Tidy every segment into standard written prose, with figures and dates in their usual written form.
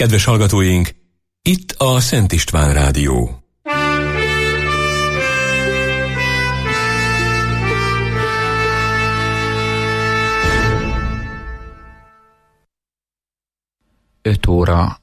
Kedves hallgatóink, itt a Szent István Rádió. Öt óra.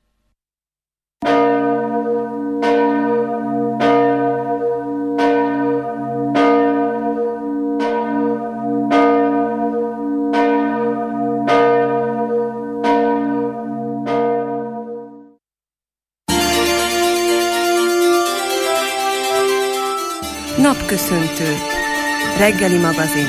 Napköszöntő. Reggeli magazin.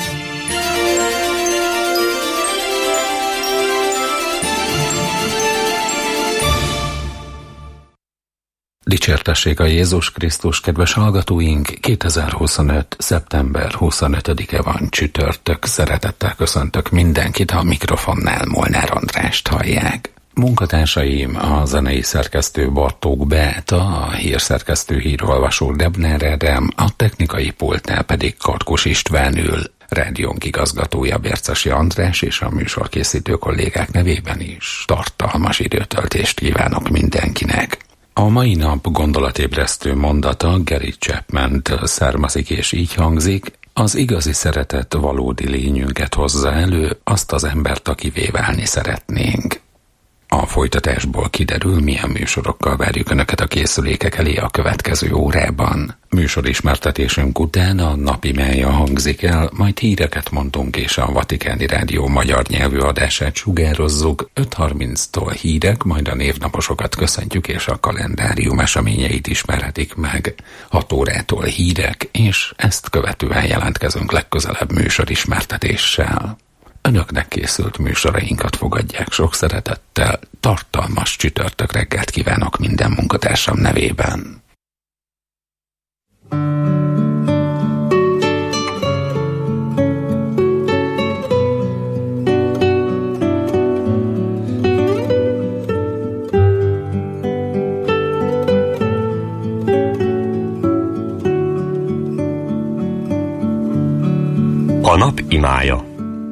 Dicsértessék a Jézus Krisztus, kedves hallgatóink! 2025. szeptember 25-e van, csütörtök. Szeretettel köszöntök mindenkit, a mikrofonnál Molnár Andrást hallják. Munkatársaim a zenei szerkesztő Bartók Beáta, a hírszerkesztő hírolvasó Debner Ádám, a technikai pultnál pedig Karkos István ül. Rádiónk igazgatója Bércesi András, és a műsorkészítő kollégák nevében is tartalmas időtöltést kívánok mindenkinek. A mai nap gondolatébresztő mondata Gary Chapman-től származik, és így hangzik: az igazi szeretet valódi lényünket hozza elő, azt az embert, akivé válni szeretnénk. A folytatásból kiderül, milyen műsorokkal várjuk Önöket a készülékek elé a következő órában. Műsorismertetésünk után a napi mája hangzik el, majd híreket mondunk, és a Vatikáni Rádió magyar nyelvű adását sugározzuk. 5:30-tól hírek, majd a névnaposokat köszöntjük, és a kalendárium eseményeit ismerhetik meg. 6 órától hírek, és ezt követően jelentkezünk legközelebb műsorismertetéssel. Önöknek készült műsorainkat fogadják sok szeretettel, tartalmas csütörtök reggelt kívánok minden munkatársam nevében. A nap imája.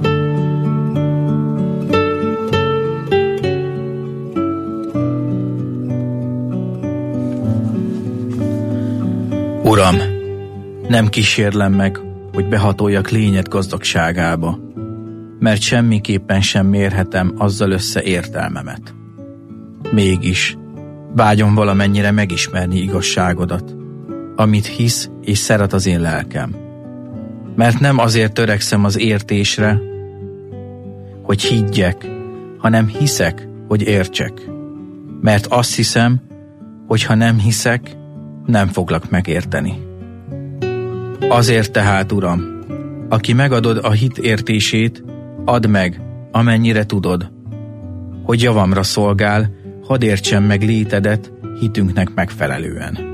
Uram, nem kísérlem meg, hogy behatoljak lényed gazdagságába, mert semmiképpen sem mérhetem azzal össze értelmemet. Mégis vágyom valamennyire megismerni igazságodat, amit hisz és szeret az én lelkem. Mert nem azért törekszem az értésre, hogy higgyek, hanem hiszek, hogy értsek. Mert azt hiszem, hogy ha nem hiszek, nem foglak megérteni. Azért tehát, Uram, aki megadod a hit értését, add meg, amennyire tudod, hogy javamra szolgál, hadd értsem meg létedet hitünknek megfelelően.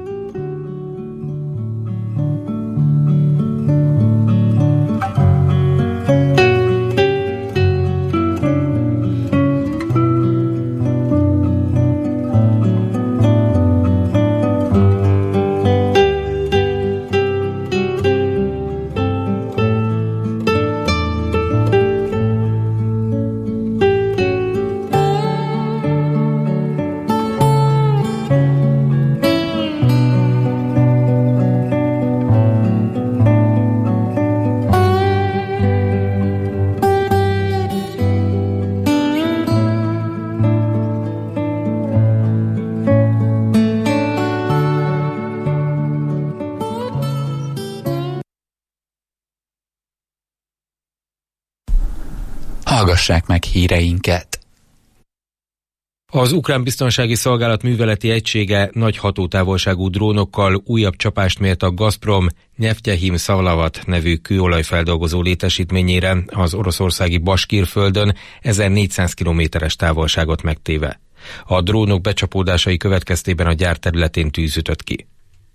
Hallgassák meg híreinket! Az ukrán biztonsági szolgálat műveleti egysége nagy hatótávolságú drónokkal újabb csapást mért a Gazprom Neftjehim Szavlavat nevű kőolajfeldolgozó létesítményére az oroszországi Baskír-földön 1400 kilométeres távolságot megtéve. A drónok becsapódásai következtében a gyár területén tűz ütött ki.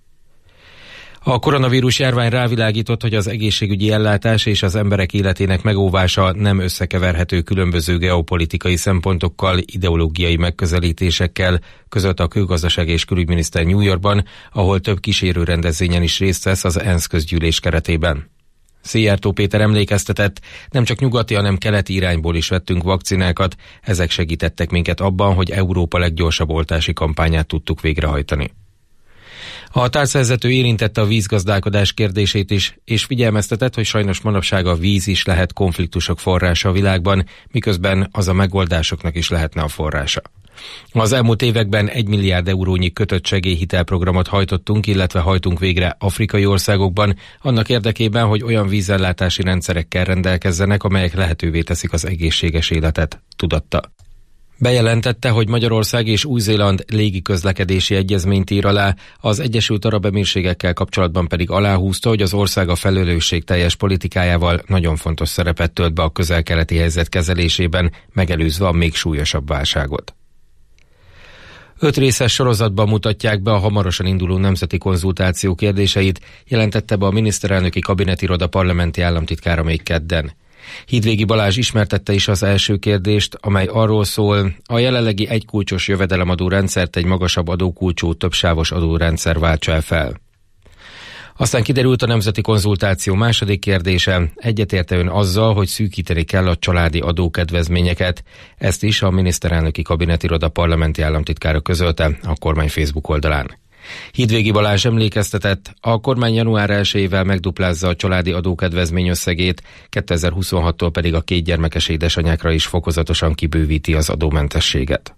A koronavírus járvány rávilágított, hogy az egészségügyi ellátás és az emberek életének megóvása nem összekeverhető különböző geopolitikai szempontokkal, ideológiai megközelítésekkel, között a külgazdaság és külügyminiszter New Yorkban, ahol több kísérő rendezvényen is részt vesz az ENSZ közgyűlés keretében. Szijjártó Péter emlékeztetett, nem csak nyugati, hanem keleti irányból is vettünk vakcinákat, ezek segítettek minket abban, hogy Európa leggyorsabb oltási kampányát tudtuk végrehajtani. A tárcavezető érintette a vízgazdálkodás kérdését is, és figyelmeztetett, hogy sajnos manapság a víz is lehet konfliktusok forrása a világban, miközben az a megoldásoknak is lehetne a forrása. Az elmúlt években 1 milliárd eurónyi kötött segélyhitelprogramot hajtottunk, illetve hajtunk végre afrikai országokban, annak érdekében, hogy olyan vízellátási rendszerekkel rendelkezzenek, amelyek lehetővé teszik az egészséges életet, tudatta. Bejelentette, hogy Magyarország és Új-Zéland légiközlekedési egyezményt ír alá, az Egyesült Arab Emírségekkel kapcsolatban pedig aláhúzta, hogy az ország a felelősségteljes politikájával nagyon fontos szerepet tölt be a közel-keleti helyzet kezelésében, megelőzve a még súlyosabb válságot. 5 részes sorozatban mutatják be a hamarosan induló nemzeti konzultáció kérdéseit, jelentette be a miniszterelnöki kabinetiroda parlamenti államtitkára még kedden. Hídvégi Balázs ismertette is az első kérdést, amely arról szól, a jelenlegi egykulcsos jövedelemadó rendszert egy magasabb adókulcsú, többsávos adórendszer váltsa fel. Aztán kiderült a nemzeti konzultáció második kérdése, egyetérte ön azzal, hogy szűkíteni kell a családi adókedvezményeket. Ezt is a miniszterelnöki kabinetiroda parlamenti államtitkára közölte a kormány Facebook oldalán. Hídvégi Balázs emlékeztetett, a kormány január 1-ével megduplázza a családi adókedvezmény összegét, 2026-tól pedig a 2 gyermekes édesanyákra is fokozatosan kibővíti az adómentességet.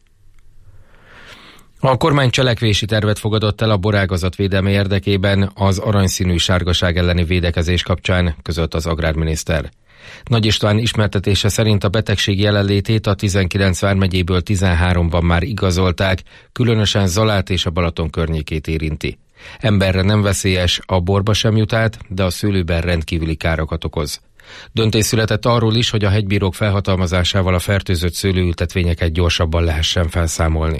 A kormány cselekvési tervet fogadott el a borágazat védelme érdekében az aranyszínű sárgaság elleni védekezés kapcsán, közölt az agrárminiszter. Nagy István ismertetése szerint a betegség jelenlétét a 19 vármegyéből 13-ban már igazolták, különösen Zalát és a Balaton környékét érinti. Emberre nem veszélyes, a borba sem jut át, de a szőlőben rendkívüli károkat okoz. Döntés született arról is, hogy a hegybírók felhatalmazásával a fertőzött szőlőültetvényeket gyorsabban lehessen felszámolni.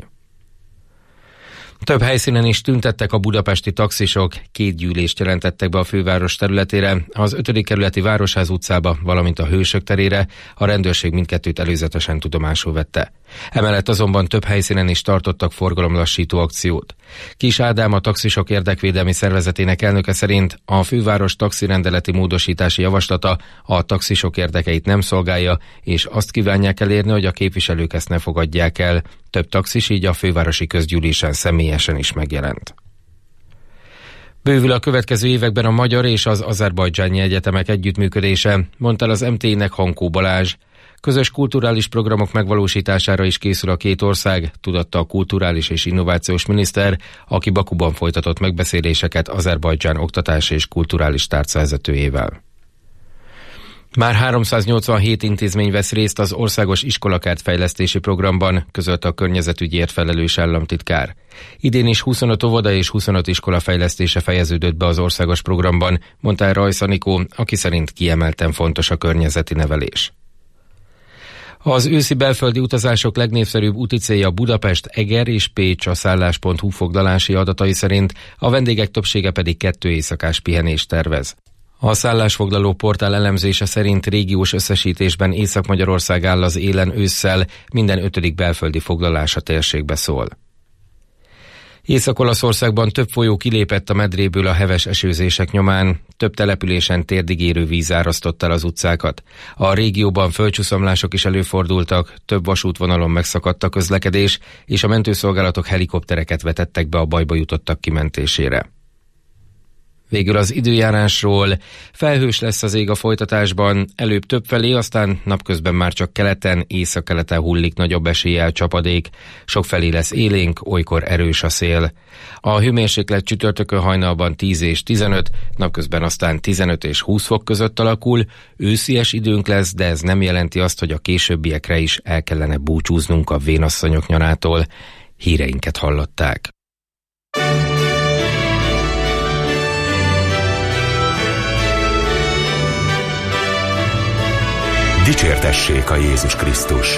Több helyszínen is tüntettek a budapesti taxisok, 2 gyűlést jelentettek be a főváros területére, az 5. kerületi Városház utcába, valamint a Hősök terére, a rendőrség mindkettőt előzetesen tudomásul vette. Emellett azonban több helyszínen is tartottak forgalomlassító akciót. Kis Ádám, a taxisok érdekvédelmi szervezetének elnöke szerint a főváros taxirendeleti módosítási javaslata a taxisok érdekeit nem szolgálja, és azt kívánják elérni, hogy a képviselők ezt ne fogadják el. Több taxis így a fővárosi közgyűlésen személyesen is megjelent. Bővül a következő években a magyar és az azerbajdzsáni egyetemek együttműködése, mondta el az MT-nek Hankó Balázs. Közös kulturális programok megvalósítására is készül a 2 ország, tudatta a kulturális és innovációs miniszter, aki Bakuban folytatott megbeszéléseket Azerbajdzsán oktatási és kulturális tárcavezetőjével. Már 387 intézmény vesz részt az országos iskolakert-fejlesztési programban, közölte a környezetügyért felelős államtitkár. Idén is 25 óvoda és 25 iskola fejlesztése fejeződött be az országos programban, mondta el Rajsz Anikó, aki szerint kiemelten fontos a környezeti nevelés. Az őszi belföldi utazások legnépszerűbb úti célja Budapest, Eger és Pécs a szállás.hu foglalási adatai szerint, a vendégek többsége pedig 2 éjszakás pihenést tervez. A szállásfoglaló portál elemzése szerint régiós összesítésben Észak-Magyarország áll az élen ősszel, minden 5. belföldi foglalás a térségbe szól. Észak-Olaszországban több folyó kilépett a medréből a heves esőzések nyomán, több településen térdig érő víz árasztott el az utcákat. A régióban földcsúszamlások is előfordultak, több vasútvonalon megszakadt a közlekedés, és a mentőszolgálatok helikoptereket vetettek be a bajba jutottak kimentésére. Végül az időjárásról. Felhős lesz az ég a folytatásban, előbb többfelé, aztán napközben már csak keleten, északkeleten hullik nagyobb eséllyel csapadék, sokfelé lesz élénk, olykor erős a szél. A hőmérséklet csütörtökön hajnalban 10 és 15, napközben aztán 15 és 20 fok között alakul, őszies időnk lesz, de ez nem jelenti azt, hogy a későbbiekre is el kellene búcsúznunk a vénasszonyok nyarától. Híreinket hallották. Dicsértessék a Jézus Krisztus!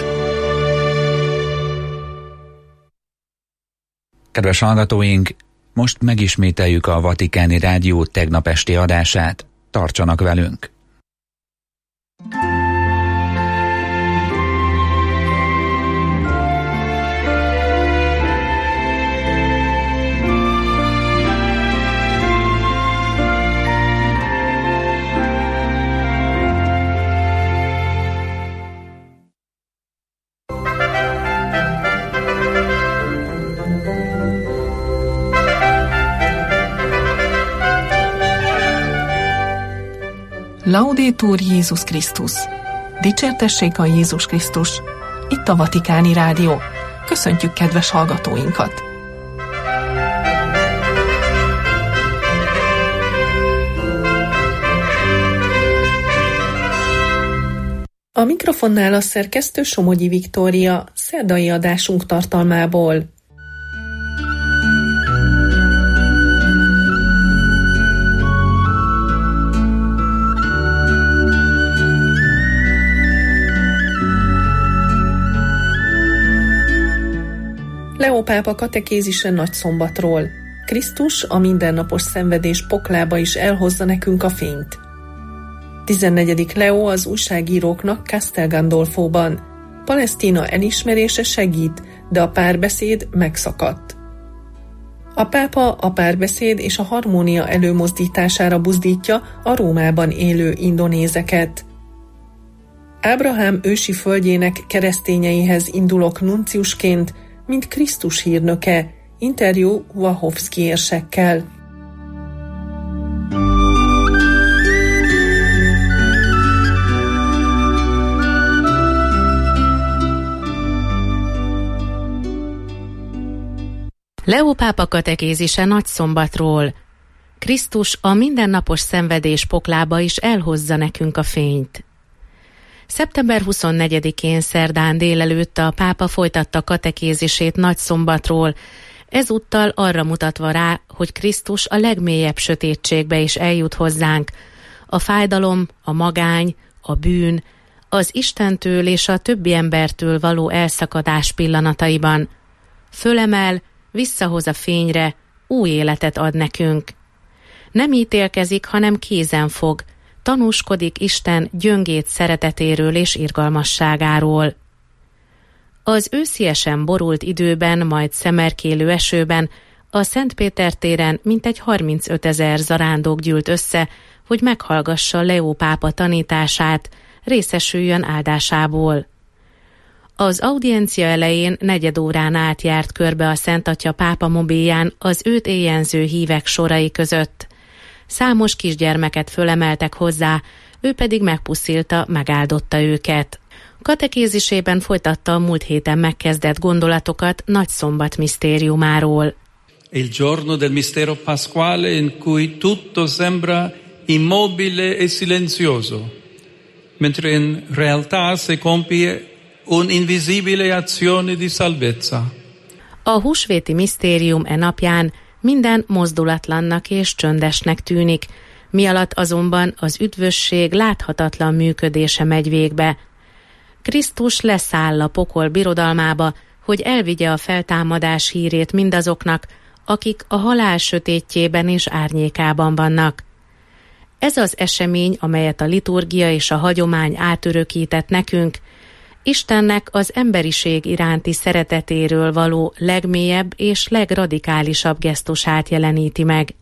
Kedves hallgatóink, most megismételjük a Vatikáni Rádió tegnap esti adását. Tartsanak velünk! Laudetur Jézus Krisztus! Dicsértessék a Jézus Krisztus! Itt a Vatikáni Rádió. Köszöntjük kedves hallgatóinkat! A mikrofonnál a szerkesztő Somogyi Viktória, szerdai adásunk tartalmából. Leó pápa katekézise Nagyszombatról. Krisztus a mindennapos szenvedés poklába is elhozza nekünk a fényt. 14. Leó az újságíróknak Castel Gandolfóban. Palesztina elismerése segít, de a párbeszéd megszakadt. A pápa a párbeszéd és a harmónia előmozdítására buzdítja a Rómában élő indonézeket. Ábrahám ősi földjének keresztényeihez indulok nunciusként, mint Krisztus hírnöke, interjú Wachowski érsekkel. Leó pápa katekézise Nagyszombatról. Krisztus a mindennapos szenvedés poklába is elhozza nekünk a fényt. Szeptember 24-én szerdán délelőtt a pápa folytatta katekézisét Nagyszombatról, ezúttal arra mutatva rá, hogy Krisztus a legmélyebb sötétségbe is eljut hozzánk, a fájdalom, a magány, a bűn, az Istentől és a többi embertől való elszakadás pillanataiban. Fölemel, visszahoz a fényre, új életet ad nekünk. Nem ítélkezik, hanem kézen fog, tanúskodik Isten gyöngét szeretetéről és irgalmasságáról. Az ősziesen borult időben, majd szemerkélő esőben a Szent Péter téren mintegy 35 000 zarándok gyűlt össze, hogy meghallgassa Leó pápa tanítását, részesüljön áldásából. Az audiencia elején 4 órán át járt körbe a Szent Atya pápa mobilján az őt éjjenző hívek sorai között. Számos kisgyermeket fölemeltek hozzá, ő pedig megpuszilta, megáldotta őket. Katekézisében folytatta a múlt héten megkezdett gondolatokat Nagyszombat misztériumáról. Il giorno del mistero pasquale in cui tutto sembra immobile e silenzioso, mentre in realtà si compie un'invisibile azione di salvezza. A húsvéti misztérium napján minden mozdulatlannak és csöndesnek tűnik, mi alatt azonban az üdvösség láthatatlan működése megy végbe. Krisztus leszáll a pokol birodalmába, hogy elvigye a feltámadás hírét mindazoknak, akik a halál sötétjében és árnyékában vannak. Ez az esemény, amelyet a liturgia és a hagyomány átörökített nekünk, Istennek az emberiség iránti szeretetéről való legmélyebb és legradikálisabb gesztusát jeleníti meg.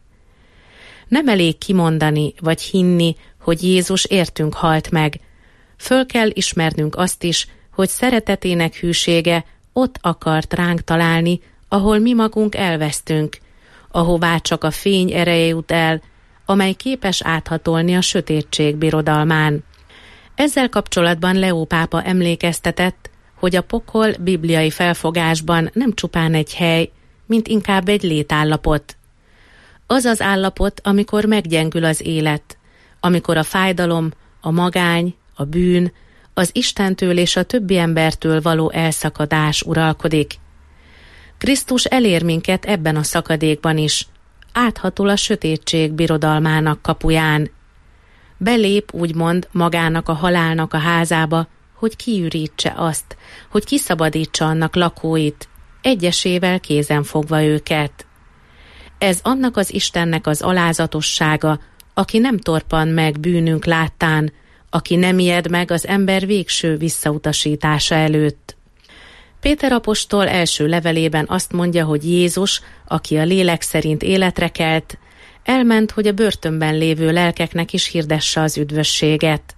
Nem elég kimondani vagy hinni, hogy Jézus értünk halt meg. Föl kell ismernünk azt is, hogy szeretetének hűsége ott akart ránk találni, ahol mi magunk elvesztünk, ahová csak a fény ereje jut el, amely képes áthatolni a sötétség birodalmán. Ezzel kapcsolatban Leó pápa emlékeztetett, hogy a pokol bibliai felfogásban nem csupán egy hely, mint inkább egy létállapot. Az az állapot, amikor meggyengül az élet, amikor a fájdalom, a magány, a bűn, az Istentől és a többi embertől való elszakadás uralkodik. Krisztus elér minket ebben a szakadékban is, áthatol a sötétség birodalmának kapuján. Belép, úgymond, magának a halálnak a házába, hogy kiürítse azt, hogy kiszabadítsa annak lakóit, egyesével kézen fogva őket. Ez annak az Istennek az alázatossága, aki nem torpan meg bűnünk láttán, aki nem ijed meg az ember végső visszautasítása előtt. Péter apostol első levelében azt mondja, hogy Jézus, aki a lélek szerint életre kelt, elment, hogy a börtönben lévő lelkeknek is hirdesse az üdvösséget.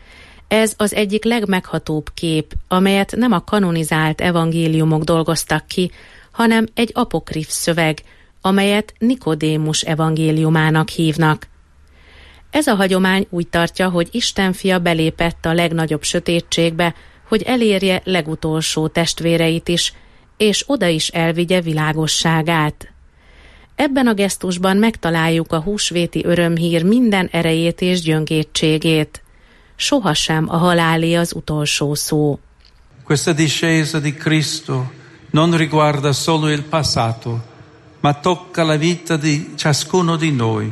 Ez az egyik legmeghatóbb kép, amelyet nem a kanonizált evangéliumok dolgoztak ki, hanem egy apokrif szöveg, amelyet Nikodémus evangéliumának hívnak. Ez a hagyomány úgy tartja, hogy Isten fia belépett a legnagyobb sötétségbe, hogy elérje legutolsó testvéreit is, és oda is elvigye világosságát. Ebben a gesztusban megtaláljuk a húsvéti örömhír minden erejét és gyöngétségét. Sohasem a halálé az utolsó szó. Questa discesa di Cristo non riguarda solo il passato, ma tocca la vita di ciascuno di noi.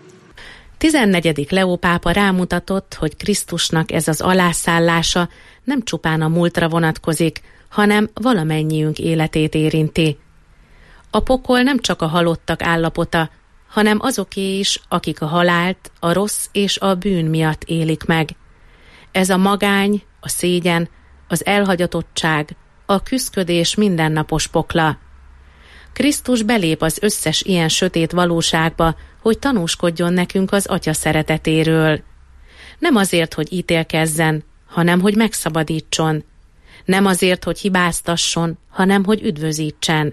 14. Leó pápa rámutatott, hogy Krisztusnak ez az alászállása nem csupán a múltra vonatkozik, hanem valamennyiünk életét érinti. A pokol nem csak a halottak állapota, hanem azoké is, akik a halált, a rossz és a bűn miatt élik meg. Ez a magány, a szégyen, az elhagyatottság, a küszködés mindennapos pokla. Krisztus belép az összes ilyen sötét valóságba, hogy tanúskodjon nekünk az Atya szeretetéről. Nem azért, hogy ítélkezzen, hanem hogy megszabadítson. Nem azért, hogy hibáztasson, hanem hogy üdvözítsen.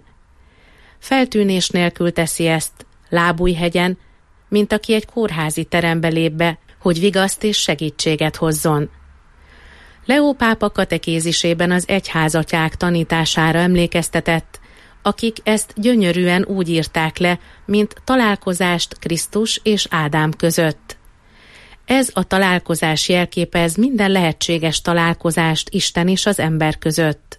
Feltűnés nélkül teszi ezt, lábújhegyen, mint aki egy kórházi terembe lép be, hogy vigaszt és segítséget hozzon. Leó pápa katekézisében az egyházatyák tanítására emlékeztetett, akik ezt gyönyörűen úgy írták le, mint találkozást Krisztus és Ádám között. Ez a találkozás jelképez minden lehetséges találkozást Isten és az ember között.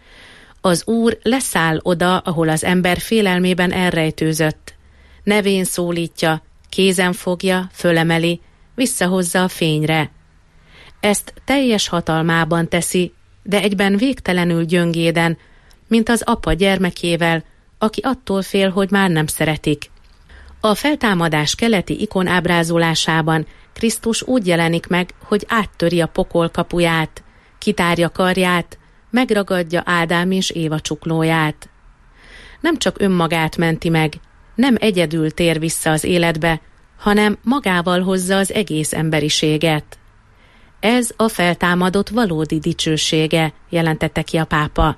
Az Úr leszáll oda, ahol az ember félelmében elrejtőzött. Nevén szólítja, kézen fogja, fölemeli, visszahozza a fényre. Ezt teljes hatalmában teszi, de egyben végtelenül gyöngéden, mint az apa gyermekével, aki attól fél, hogy már nem szeretik. A feltámadás keleti ikon ábrázolásában Krisztus úgy jelenik meg, hogy áttöri a pokol kapuját, kitárja karját, megragadja Ádám és Éva csuklóját. Nem csak önmagát menti meg, nem egyedül tér vissza az életbe, hanem magával hozza az egész emberiséget. Ez a feltámadott valódi dicsősége, jelentette ki a pápa.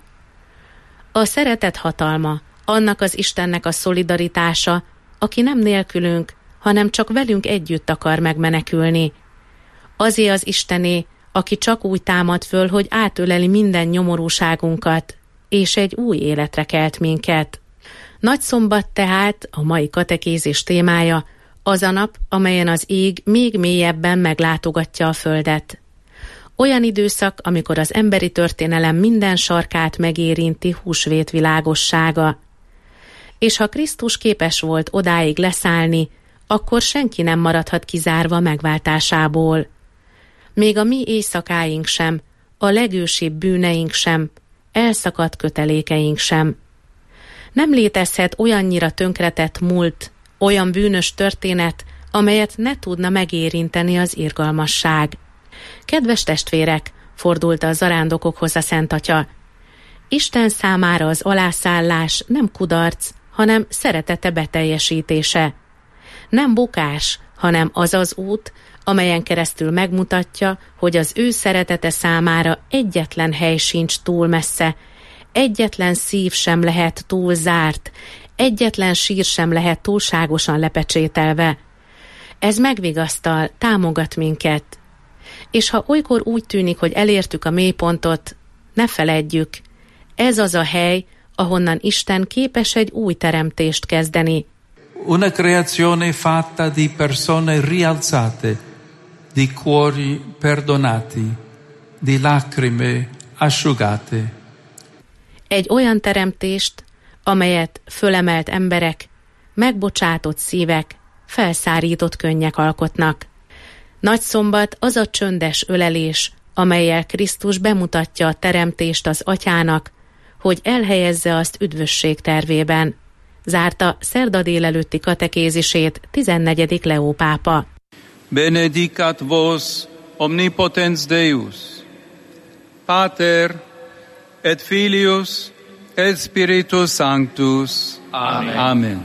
A szeretet hatalma, annak az Istennek a szolidaritása, aki nem nélkülünk, hanem csak velünk együtt akar megmenekülni. Azé az Istené, aki csak úgy támad föl, hogy átöleli minden nyomorúságunkat, és egy új életre kelt minket. Nagyszombat tehát, a mai katekézis témája, az a nap, amelyen az ég még mélyebben meglátogatja a földet. Olyan időszak, amikor az emberi történelem minden sarkát megérinti húsvét világossága. És ha Krisztus képes volt odáig leszállni, akkor senki nem maradhat kizárva megváltásából. Még a mi éjszakáink sem, a legősibb bűneink sem, elszakadt kötelékeink sem. Nem létezhet olyannyira tönkretett múlt, olyan bűnös történet, amelyet ne tudna megérinteni az irgalmasság. Kedves testvérek, fordult a zarándokokhoz a Szent Atya, Isten számára az alászállás nem kudarc, hanem szeretete beteljesítése. Nem bukás, hanem az az út, amelyen keresztül megmutatja, hogy az ő szeretete számára egyetlen hely sincs túl messze, egyetlen szív sem lehet túl zárt, egyetlen sír sem lehet túlságosan lepecsételve. Ez megvigasztal, támogat minket. És ha olykor úgy tűnik, hogy elértük a mélypontot, ne feledjük, ez az a hely, ahonnan Isten képes egy új teremtést kezdeni. Una creazione fatta di persone rialzate, di cuori perdonati, di lacrime asciugate. Egy olyan teremtést, amelyet fölemelt emberek, megbocsátott szívek, felszárított könnyek alkotnak. Nagyszombat az a csöndes ölelés, amellyel Krisztus bemutatja a teremtést az Atyának, hogy elhelyezze azt üdvösség tervében. Zárta szerda délelőtti katekézisét 14. Leó pápa. Benedicat vos omnipotens Deus, Pater et Filius et Spiritus Sanctus. Amen. Amen.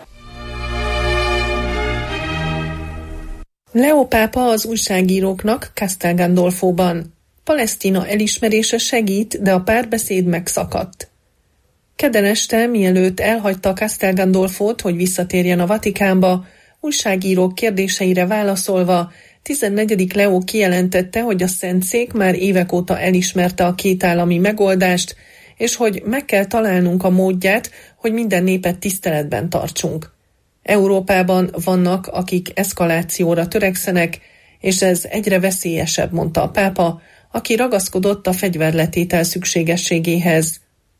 Leó pápa az újságíróknak Castel Gandolfóban. Palesztina elismerése segít, de a párbeszéd megszakadt. Kedden este, mielőtt elhagyta Castel Gandolfót, hogy visszatérjen a Vatikánba, újságírók kérdéseire válaszolva 14. Leó kijelentette, hogy a Szentszék már évek óta elismerte a kétállami megoldást, és hogy meg kell találnunk a módját, hogy minden népet tiszteletben tartsunk. Európában vannak, akik eszkalációra törekszenek, és ez egyre veszélyesebb, mondta a pápa, aki ragaszkodott a fegyverletétel szükségességéhez.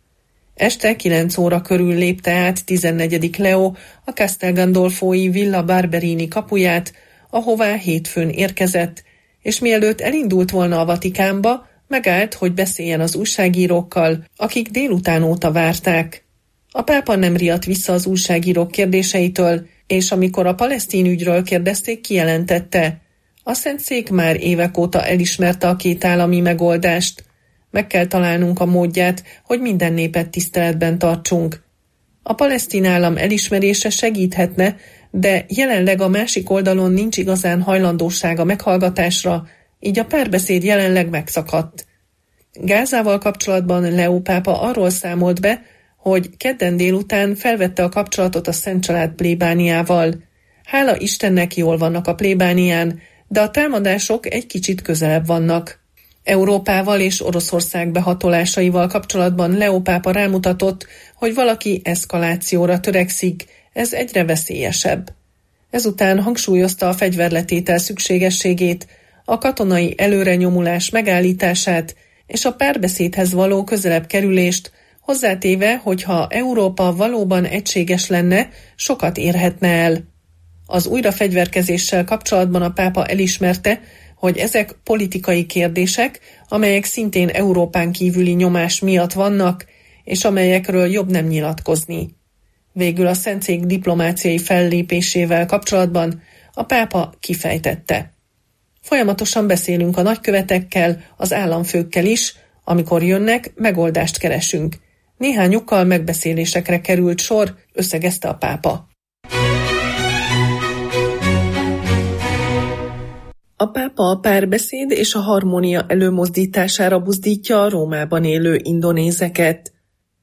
Este 9 óra körül lépte át 14. Leó a Castel Gandolfói Villa Barberini kapuját, ahová hétfőn érkezett, és mielőtt elindult volna a Vatikánba, megállt, hogy beszéljen az újságírókkal, akik délután óta várták. A pápa nem riadt vissza az újságírók kérdéseitől, és amikor a palesztin ügyről kérdezték, kijelentette: a Szentszék már évek óta elismerte a kétállami megoldást. Meg kell találnunk a módját, hogy minden népet tiszteletben tartsunk. A palesztin állam elismerése segíthetne, de jelenleg a másik oldalon nincs igazán hajlandóság a meghallgatásra, így a párbeszéd jelenleg megszakadt. Gázával kapcsolatban Leó pápa arról számolt be, hogy kedden délután felvette a kapcsolatot a Szent Család plébániával. Hála Istennek, jól vannak a plébánián, de a támadások egy kicsit közelebb vannak. Európával és Oroszország behatolásaival kapcsolatban Leó pápa rámutatott, hogy valaki eszkalációra törekszik, ez egyre veszélyesebb. Ezután hangsúlyozta a fegyverletétel szükségességét, a katonai előrenyomulás megállítását és a párbeszédhez való közelebb kerülést, hozzátéve, hogy ha Európa valóban egységes lenne, sokat érhetne el. Az újrafegyverkezéssel kapcsolatban a pápa elismerte, hogy ezek politikai kérdések, amelyek szintén Európán kívüli nyomás miatt vannak, és amelyekről jobb nem nyilatkozni. Végül a Szentszék diplomáciai fellépésével kapcsolatban a pápa kifejtette: folyamatosan beszélünk a nagykövetekkel, az államfőkkel is, amikor jönnek, megoldást keresünk. Néhányukkal megbeszélésekre került sor, összegezte a pápa. A pápa a párbeszéd és a harmónia előmozdítására buzdítja a Rómában élő indonézeket.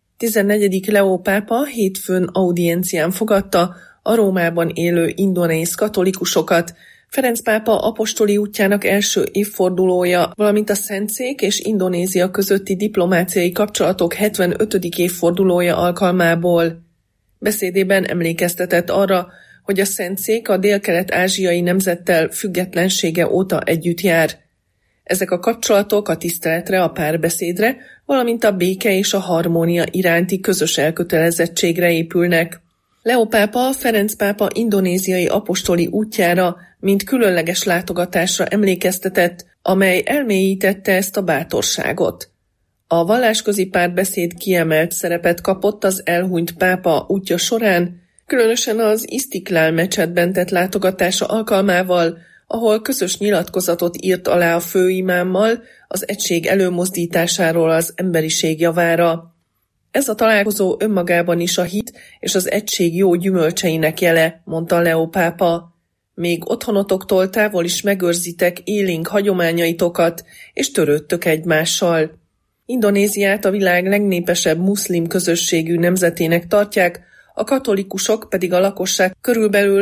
14. Leó pápa hétfőn audiencián fogadta a Rómában élő indonéz katolikusokat, Ferenc pápa apostoli útjának első évfordulója, valamint a Szentszék és Indonézia közötti diplomáciai kapcsolatok 75. évfordulója alkalmából. Beszédében emlékeztetett arra, hogy a Szentszék a délkelet-ázsiai nemzettel függetlensége óta együtt jár. Ezek a kapcsolatok a tiszteletre, a párbeszédre, valamint a béke és a harmónia iránti közös elkötelezettségre épülnek. Leó pápa Ferenc pápa indonéziai apostoli útjára, mint különleges látogatásra emlékeztetett, amely elmélyítette ezt a bátorságot. A vallásközi párbeszéd kiemelt szerepet kapott az elhunyt pápa útja során, különösen az Isztiklál mecsetben tett látogatása alkalmával, ahol közös nyilatkozatot írt alá a főimámmal az egység előmozdításáról az emberiség javára. Ez a találkozó önmagában is a hit és az egység jó gyümölcseinek jele, mondta Leó pápa. Még otthonotoktól távol is megőrzitek élénk hagyományaitokat, és törődtök egymással. Indonéziát a világ legnépesebb muszlim közösségű nemzetének tartják, a katolikusok pedig a lakosság körülbelül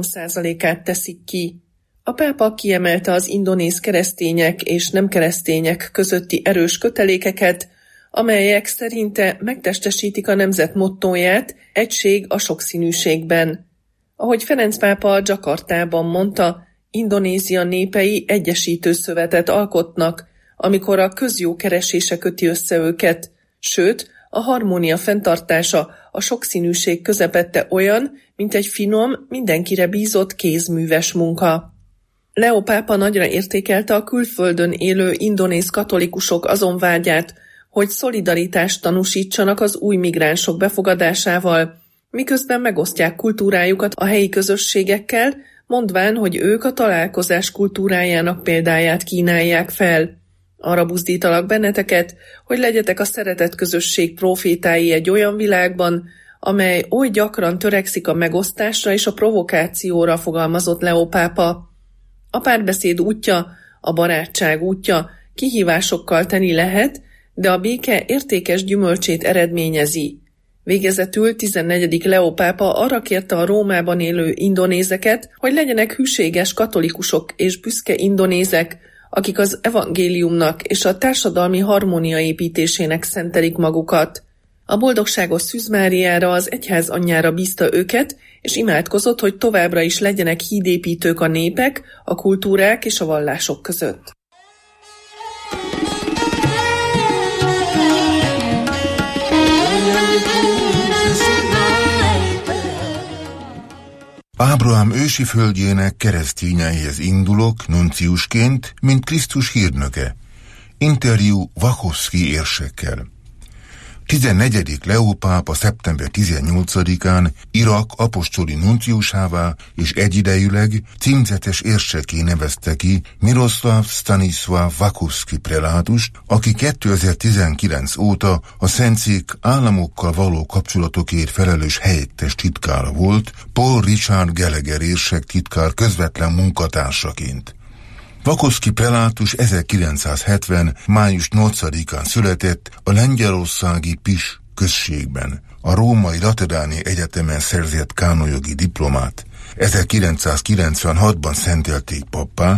3%-át teszik ki. A pápa kiemelte az indonéz keresztények és nem keresztények közötti erős kötelékeket, amelyek szerinte megtestesítik a nemzet mottóját, egység a sokszínűségben. Ahogy Ferenc pápa Jakartában mondta, Indonézia népei egyesítő szövetet alkotnak, amikor a közjó keresése köti össze őket, sőt, a harmónia fenntartása a sokszínűség közepette olyan, mint egy finom, mindenkire bízott kézműves munka. Leó pápa nagyra értékelte a külföldön élő indonéz katolikusok azon vágyát, hogy szolidaritást tanúsítsanak az új migránsok befogadásával, miközben megosztják kultúrájukat a helyi közösségekkel, mondván, hogy ők a találkozás kultúrájának példáját kínálják fel. Arra buzdítalak benneteket, hogy legyetek a szeretett közösség profétái egy olyan világban, amely oly gyakran törekszik a megosztásra és a provokációra, fogalmazott Leó pápa. A párbeszéd útja, a barátság útja kihívásokkal teli lehet, de a béke értékes gyümölcsét eredményezi. Végezetül 14. Leó pápa arra kérte a Rómában élő indonézeket, hogy legyenek hűséges katolikusok és büszke indonézek, akik az evangéliumnak és a társadalmi harmónia építésének szentelik magukat. A boldogságos Szűz Máriára, az egyház anyjára bízta őket, és imádkozott, hogy továbbra is legyenek hídépítők a népek, a kultúrák és a vallások között. Ábrahám ősi földjének keresztényeihez indulok nunciusként, mint Krisztus hírnöke. Interjú Wachowski érsekkel. 14. Leó pápa szeptember 18-án Irak apostoli nunciusává és egyidejűleg címzetes érsekké nevezte ki Miroslav Stanisław Wachowski prelátust, aki 2019 óta a Szentszék államokkal való kapcsolatokért felelős helyettes titkára volt, Paul Richard Gallagher érsek titkár közvetlen munkatársaként. Wachowski prelátus 1970. május 8-án született a lengyelországi Pis községben. A római Lateráni Egyetemen szerzett kánonjogi diplomát. 1996-ban szentelték pappá,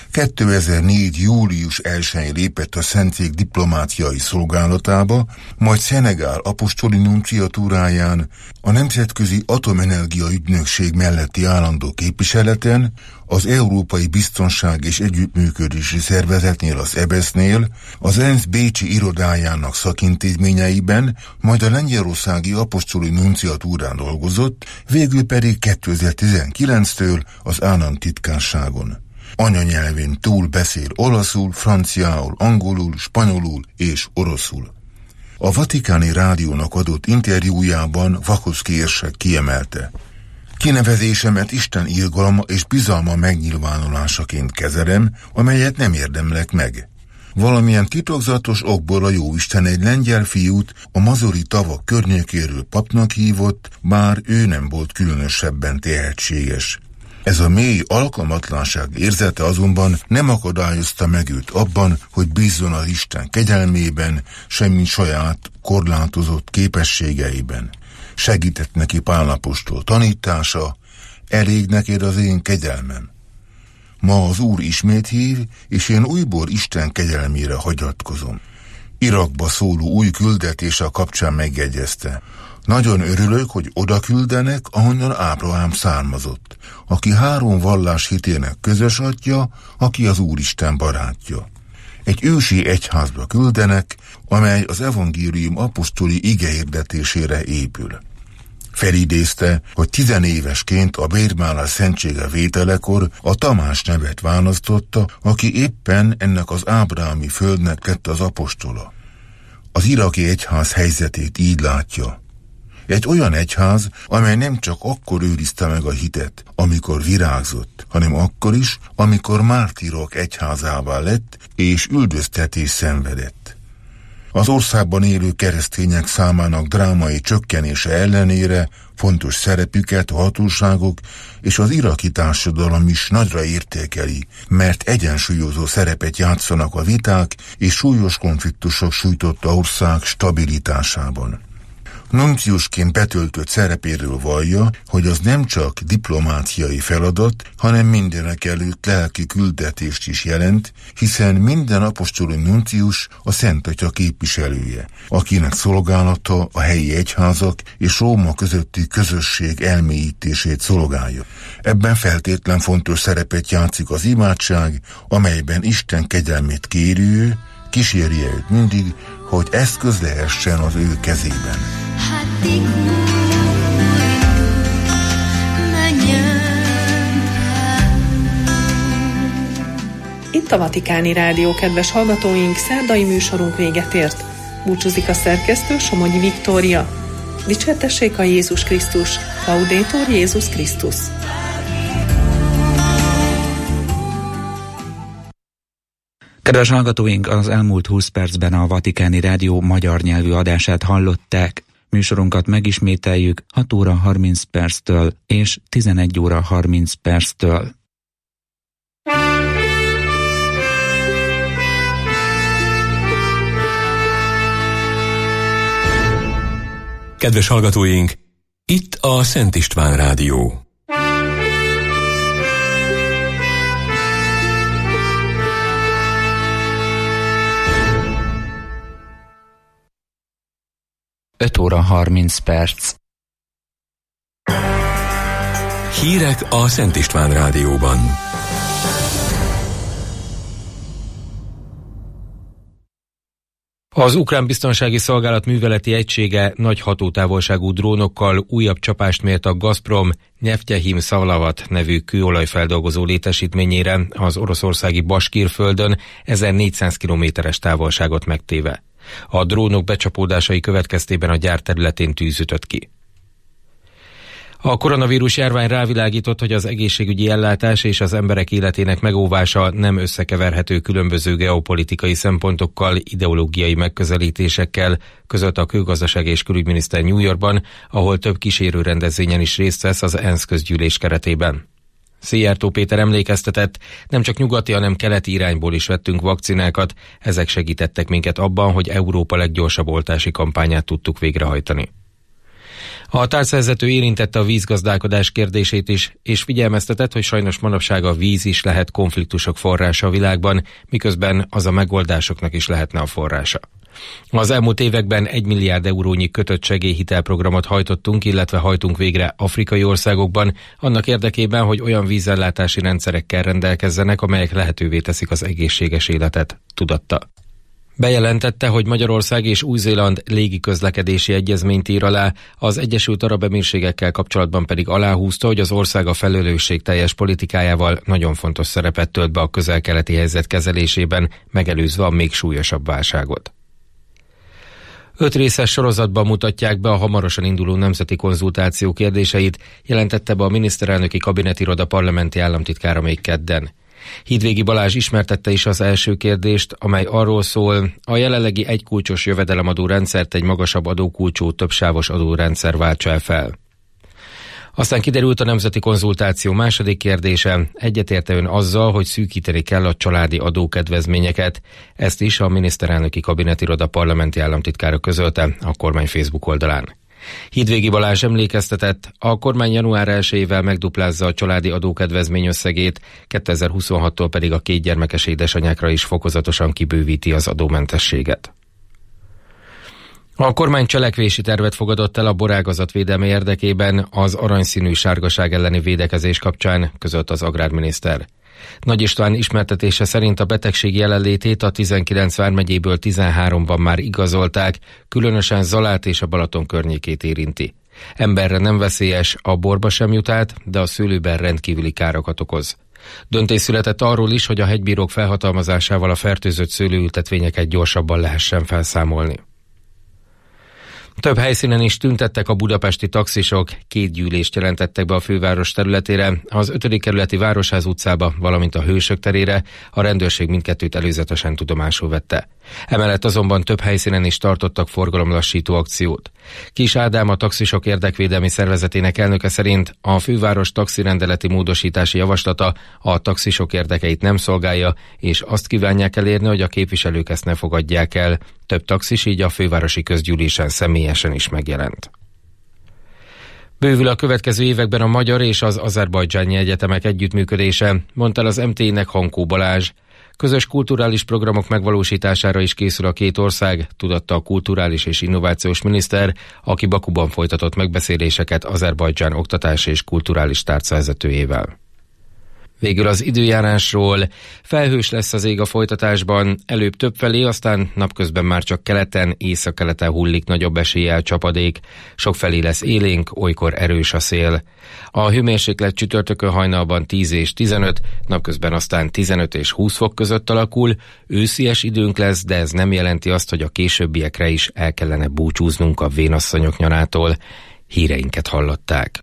2004. július 1-én lépett a Szentszék diplomáciai szolgálatába, majd Szenegál apostoli nunciatúráján, a Nemzetközi Atomenergia Ügynökség melletti állandó képviseleten, az Európai Biztonság és Együttműködési Szervezetnél, az EBESZ-nél, az ENSZ bécsi irodájának szakintézményeiben, majd a lengyelországi apostoli nunciatúrán dolgozott, végül pedig 2019-től az államtitkárságon. Anyanyelvén túl beszél olaszul, franciául, angolul, spanyolul és oroszul. A Vatikáni Rádiónak adott interjújában Wachowski érsek kiemelte: kinevezésemet Isten irgalma és bizalma megnyilvánulásaként kezelem, amelyet nem érdemlek meg. Valamilyen titokzatos okból a Jóisten egy lengyel fiút a mazuri tavak környékéről papnak hívott, bár ő nem volt különösebben tehetséges. Ez a mély alkalmatlanság érzete azonban nem akadályozta meg őt abban, hogy bízzon az Isten kegyelmében, semmint saját korlátozott képességeiben. Segített neki Pál apostol tanítása: elég neked az én kegyelmem. Ma az Úr ismét hív, és én újból Isten kegyelmére hagyatkozom. Irakba szóló új küldetése kapcsán megjegyezte: nagyon örülök, hogy oda küldenek, ahonnan Ábrahám származott, aki 3 vallás hitének közös atya, aki az Úristen barátja. Egy ősi egyházba küldenek, amely az evangélium apostoli igehirdetésére épül. Felidézte, hogy 10 évesként a bérmálás szentsége vételekor a Tamás nevet választotta, aki éppen ennek az ábrámi földnek lett az apostola. Az iraki egyház helyzetét így látja: egy olyan egyház, amely nem csak akkor őrizte meg a hitet, amikor virágzott, hanem akkor is, amikor mártírok egyházává lett és üldöztetés szenvedett. Az országban élő keresztények számának drámai csökkenése ellenére fontos szerepüket a hatóságok és az iraki társadalom is nagyra értékeli, mert egyensúlyozó szerepet játszanak a viták és súlyos konfliktusok sújtotta ország stabilitásában. Nunciusként betöltött szerepéről vallja, hogy az nem csak diplomáciai feladat, hanem mindenekelőtt lelki küldetést is jelent, hiszen minden apostoli nuncius a Szent Atya képviselője, akinek szolgálata a helyi egyházak és Róma közötti közösség elmélyítését szolgálja. Ebben feltétlen fontos szerepet játszik az imádság, amelyben Isten kegyelmét kérő, kísérje őt mindig, hogy eszköz lehessen az ő kezében. Itt a Vatikáni Rádió, kedves hallgatóink, szerdai műsorunk véget ért. Búcsúzik a szerkesztő, Somogyi Viktória. Dicsértessék a Jézus Krisztus! Laudetur Jézus Krisztus! Kedves hallgatóink, az elmúlt 20 percben a Vatikáni Rádió magyar nyelvű adását hallották. Műsorunkat megismételjük 6 óra 30 perctől és 11 óra 30 perctől. Kedves hallgatóink, itt a Szent István Rádió. Öt óra 30 perc. Hírek a Szent István Rádióban. Az ukrán biztonsági szolgálat műveleti egysége nagy hatótávolságú drónokkal újabb csapást mért a Gazprom Neftjehim Szavlavat nevű kőolajfeldolgozó létesítményére az oroszországi Baskír-földön 1400 kilométeres távolságot megtéve. A drónok becsapódásai következtében a gyár területén tűz ütött ki. A koronavírus járvány rávilágított, hogy az egészségügyi ellátás és az emberek életének megóvása nem összekeverhető különböző geopolitikai szempontokkal, ideológiai megközelítésekkel, között a külgazdaság és külügyminiszter New Yorkban, ahol több kísérő rendezvényen is részt vesz az ENSZ közgyűlés keretében. Szijjártó Péter emlékeztetett, nem csak nyugati, hanem keleti irányból is vettünk vakcinákat, ezek segítettek minket abban, hogy Európa leggyorsabb oltási kampányát tudtuk végrehajtani. A tárcavezető érintette a vízgazdálkodás kérdését is, és figyelmeztetett, hogy sajnos manapság a víz is lehet konfliktusok forrása a világban, miközben az a megoldásoknak is lehetne a forrása. Az elmúlt években 1 milliárd eurónyi kötött segélyhitelprogramot hajtottunk, illetve hajtunk végre afrikai országokban, annak érdekében, hogy olyan vízellátási rendszerekkel rendelkezzenek, amelyek lehetővé teszik az egészséges életet, tudatta. Bejelentette, hogy Magyarország és Új-Zéland légiközlekedési egyezményt ír alá, az Egyesült Arab Emírségekkel kapcsolatban pedig aláhúzta, hogy az ország a felelősségteljes politikájával nagyon fontos szerepet tölt be a közel-keleti helyzet kezelésében, megelőzve a még súlyosabb válságot. 5 részes sorozatban mutatják be a hamarosan induló nemzeti konzultáció kérdéseit, jelentette be a miniszterelnöki kabinetiroda parlamenti államtitkára még kedden. Hídvégi Balázs ismertette is az első kérdést, amely arról szól, a jelenlegi egykulcsos jövedelemadó rendszert egy magasabb adókulcsú, többsávos adórendszer váltsa fel. Aztán kiderült a nemzeti konzultáció második kérdése, egyetérte ön azzal, hogy szűkíteni kell a családi adókedvezményeket. Ezt is a miniszterelnöki kabinetiroda parlamenti államtitkára közölte a kormány Facebook oldalán. Hídvégi Balázs emlékeztetett, a kormány január 1-ével megduplázza a családi adókedvezmény összegét, 2026-tól pedig a 2 gyermekes édesanyákra is fokozatosan kibővíti az adómentességet. A kormány cselekvési tervet fogadott el a borágazat védelme érdekében az aranyszínű sárgaság elleni védekezés kapcsán, közölt az agrárminiszter. Nagy István ismertetése szerint a betegség jelenlétét a 19 vármegyéből 13-ban már igazolták, különösen Zalát és a Balaton környékét érinti. Emberre nem veszélyes, a borba sem jut át, de a szőlőben rendkívüli károkat okoz. Döntés született arról is, hogy a hegybírók felhatalmazásával a fertőzött szőlőültetvényeket gyorsabban lehessen felszámolni. Több helyszínen is tüntettek a budapesti taxisok, 2 gyűlést jelentettek be a főváros területére, az 5. kerületi Városház utcába, valamint a Hősök terére, a rendőrség mindkettőt előzetesen tudomásul vette. Emellett azonban több helyszínen is tartottak forgalomlassító akciót. Kis Ádám, a taxisok érdekvédelmi szervezetének elnöke szerint a főváros taxirendeleti módosítási javaslata a taxisok érdekeit nem szolgálja, és azt kívánják elérni, hogy a képviselők ezt ne fogadják el. Több taxis így a fővárosi közgyűlésen személyesen is megjelent. Bővül a következő években a magyar és az azerbajdzsáni egyetemek együttműködése, mondta el az MT-nek Hankó Balázs. Közös kulturális programok megvalósítására is készül a 2 ország, tudatta a kulturális és innovációs miniszter, aki Bakuban folytatott megbeszéléseket Azerbajdzsán oktatási és kulturális tárcavezetőjével. Végül az időjárásról. Felhős lesz az ég a folytatásban, előbb többfelé, aztán napközben már csak keleten, északkeleten hullik nagyobb eséllyel csapadék, sokfelé lesz élénk, olykor erős a szél. A hőmérséklet csütörtökön hajnalban 10 és 15, napközben aztán 15 és 20 fok között alakul, őszies időnk lesz, de ez nem jelenti azt, hogy a későbbiekre is el kellene búcsúznunk a vénasszonyok nyarától. Híreinket hallották.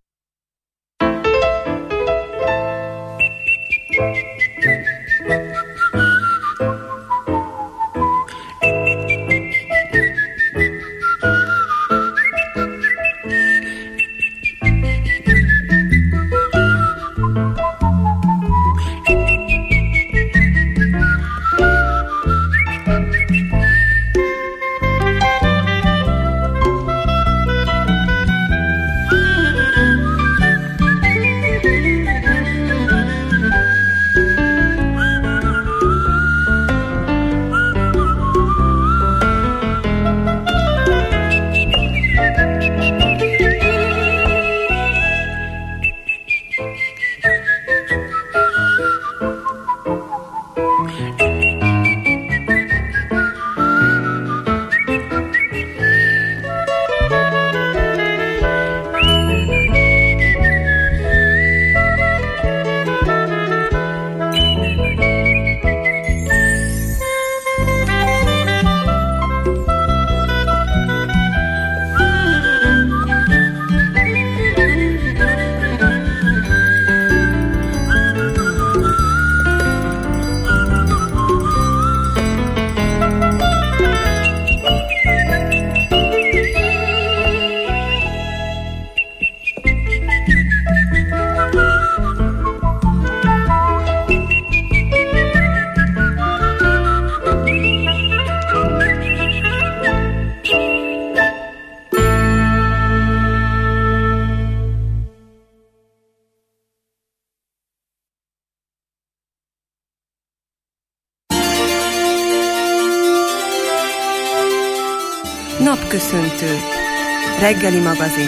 Napköszöntő. Reggeli magazin.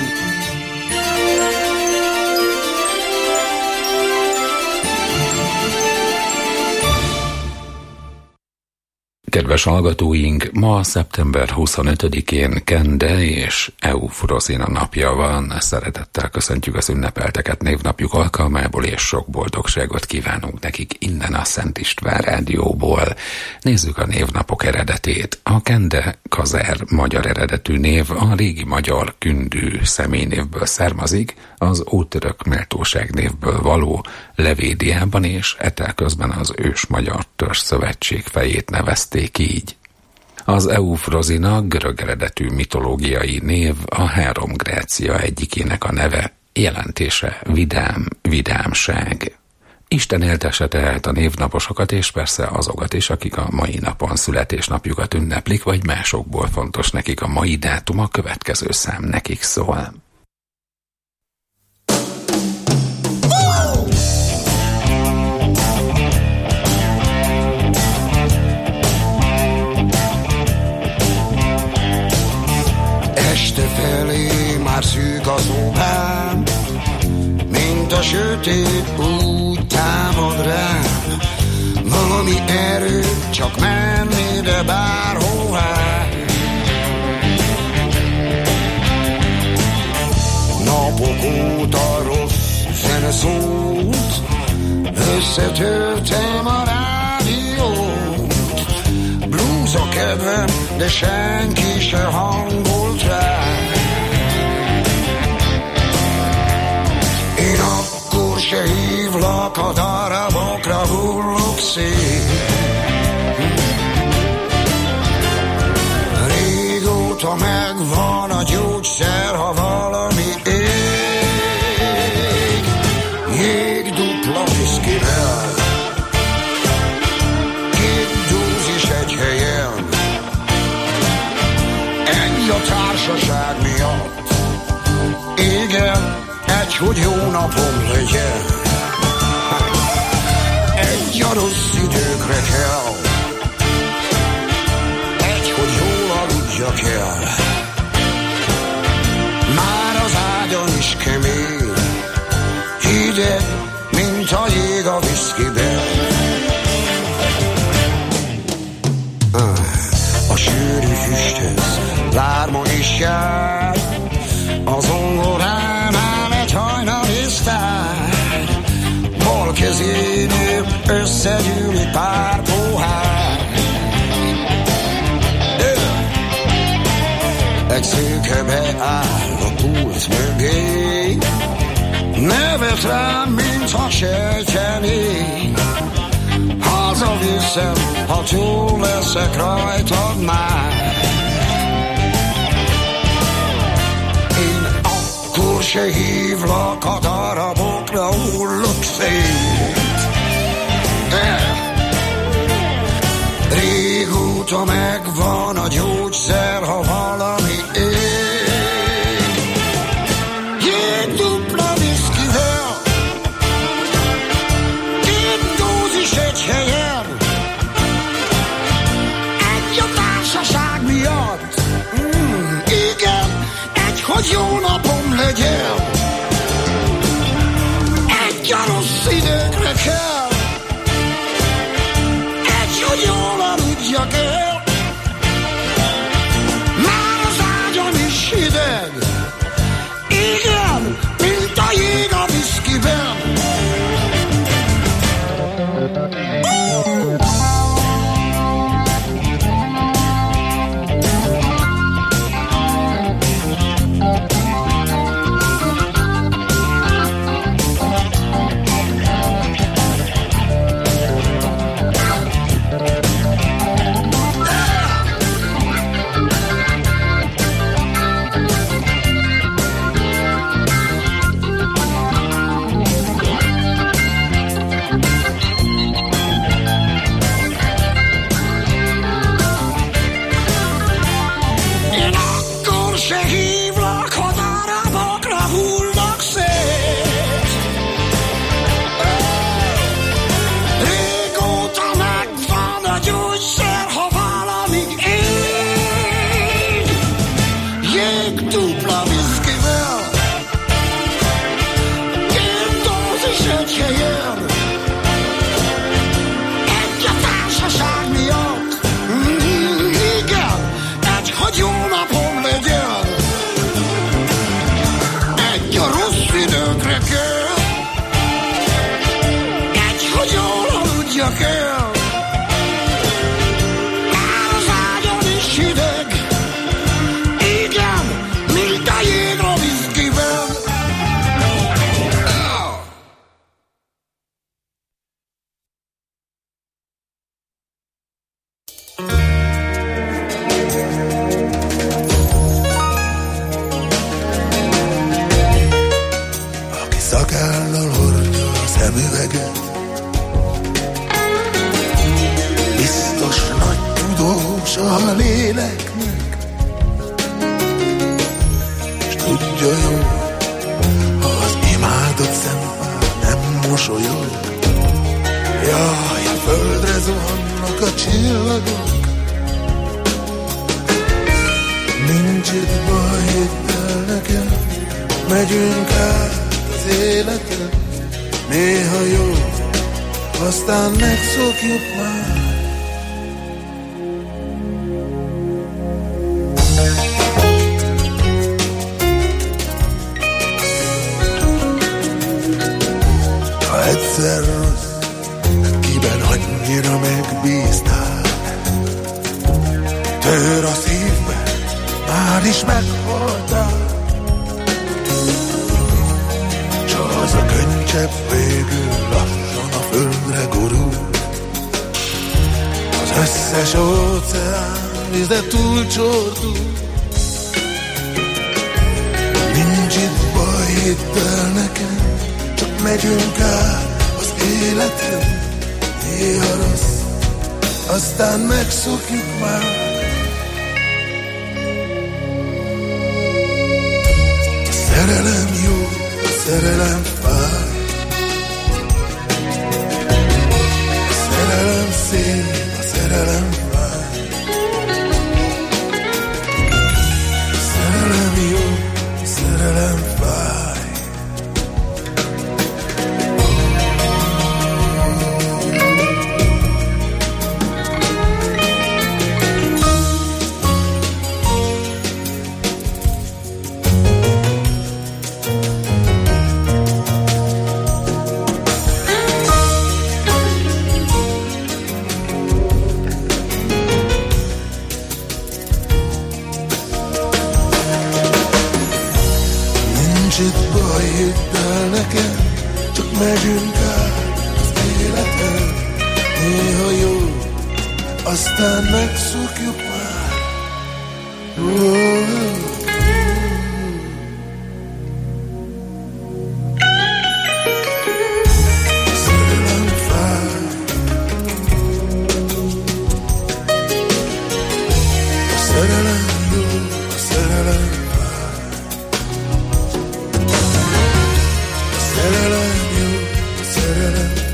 Kedves hallgatóink, ma szeptember 25-én Kende és Eufrozina napja van. Szeretettel köszöntjük az ünnepelteket névnapjuk alkalmából, és sok boldogságot kívánunk nekik innen a Szent István Rádióból. Nézzük a névnapok eredetét. A Kende Kazer magyar eredetű név a régi magyar kündű személynévből származik, az ótörök méltóság névből való Levédiában, és etelközben az ős magyar törzszövetség fejét nevezték így. Az Eufrozina görög eredetű mitológiai név, a Három Grácia egyikének a neve, jelentése vidám, vidámság. Isten éltesse tehát a névnaposokat, és persze azokat is, akik a mai napon születésnapjukat ünneplik, vagy másokból fontos nekik a mai dátum, a következő szám nekik szól. Este felé már szűk az óvám, mint a sötét úgy támad rám. Valami erő, csak menni, de bárhová. Napok óta rossz zene szólt, összetörtem a rádiót. Blues a kedvem, de senki se hangolt rá. Én akkor se hívlak, a darabokra hullok szét. Régóta megvan a gyógyszer, ha valami ég. Jég dupla viszkivel, 2 dózis egy helyen. Ennyi a társaság miatt. Igen, egy, hogy jó napom legyen. Egy, a rossz időkre kell. Egy, hogy jól aludjak el. Már az ágyon is kemény, hideg, mint a jég a viszkiben. A sűrű füsthez lárma is jár, a zongorán áll egy hajnali sztár. Bal kezénél összegyűlik pár pohár. Egy szőke beáll a pult mögé, nevet rám, mintha sejtené. Hazaviszem, ha túl leszek rajtad már. Én akkor se hívlak, a darabokra hullok szét. Régóta megvan a gyógyszer, ha valami ég. Jég dupla viszkivel, 2 dózis egy helyen. Egy a társaság miatt. Igen, egy, hogy jó napom legyen. Egy, a rossz időkre kell. Egy, hogy jól aludjak el. Már az ágyam is hideg. Igen, mint a jég a viszkiben. fogadjak el. Már az ágyon is hideg, igen, mint a jég a viszkivel. Aki szakállal hordja a szemüveget, biztos nagy tudós a léleknek, s tudja jó, ha az imádott szempár nem mosolyog. Jaj, a földre zuhannak a csillagok, nincs itt baj, hidd el nekem, megyünk át az életen. Néha jó, aztán megszokjuk már. Ha egyszer rossz, kiben annyira megbíztál, tör a szívbe, már is meghaltál. S az a könycsepp végül lassan a földre gurul, az összes óceán vize túlcsordul. Nincs itt baj, hidd el nekem, csak megyünk át az életen. Néha rossz, aztán megszokjuk már. A szerelem jó, a szerelem fáj, a szerelem szép, a szerelem fáj. A szerelem jó, a szerelem fáj. Nincs itt baj, hidd el nekem, csak megyünk át az életen. Néha jó, aztán megszokjuk már. Szerelem fáj, a szerelem jó, a szerelem fáj. A szerelem jó, a szerelem fáj.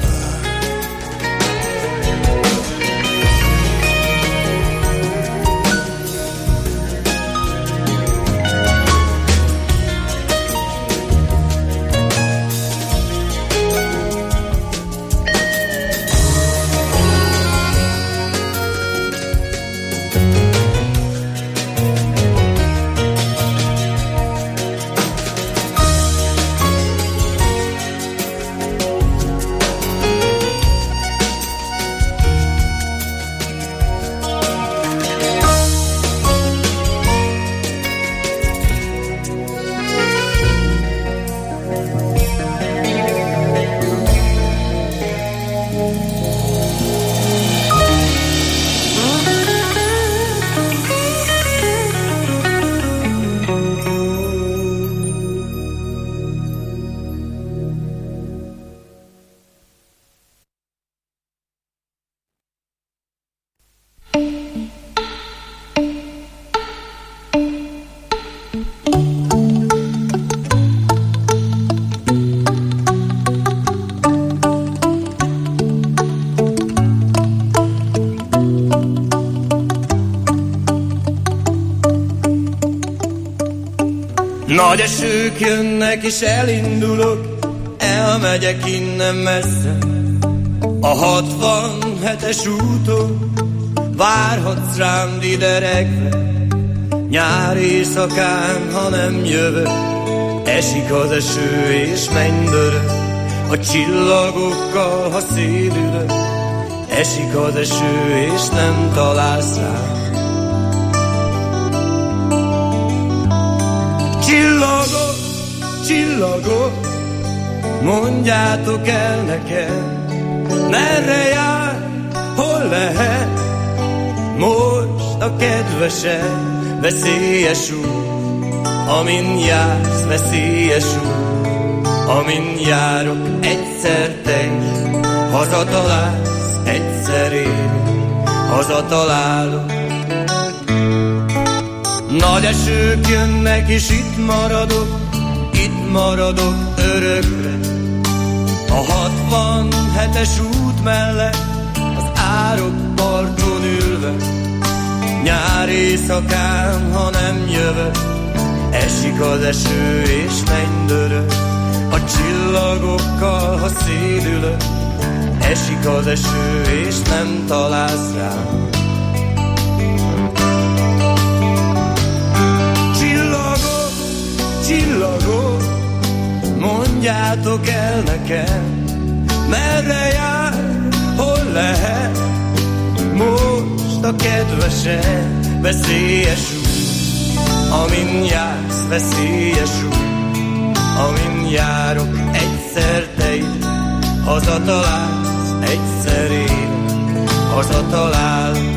Nagy esők jönnek és elindulok, elmegyek innen messze. A 67-es úton várhatsz rám dideregve. Nyár éjszakán, ha nem jövök, esik az eső és mennydörög. A csillagokkal, ha szédülök, esik az eső, és nem találsz rá. Csillagok, csillagok, mondjátok el nekem, merre jár, hol lehet most a kedvesed, veszélyes út, amin jársz, veszélyes út, amin járok, egyszer te is hazatalálsz, egyszer én hazatalálok. Nagy esők jönnek, és itt maradok örökre. A 67-es út mellett, az árok parton ülve, nyár éjszakán, ha nem jövök, esik az eső, és mennydörög. A csillagokkal, ha szédülök, esik az eső, és nem találsz rám. Csillagok, csillagok, mondjátok el nekem, merre jár, hol lehet most a kedvesed, veszélyes út, amin jársz, veszélyes út, amin járok, egyszer te is hazatalálsz, egyszer én hazatalálok.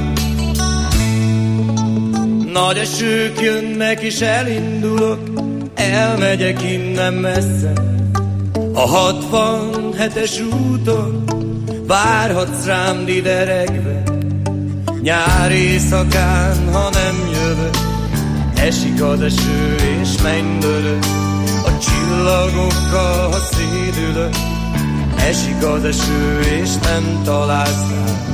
Nagy esők jönnek, és elindulok, elmegyek innen messze. A 67-es úton várhatsz rám dideregve. Nyár éjszakán, ha nem jövök, esik az eső, és mennydörög. A csillagokkal, ha szédülök, esik az eső, és nem találsz rám.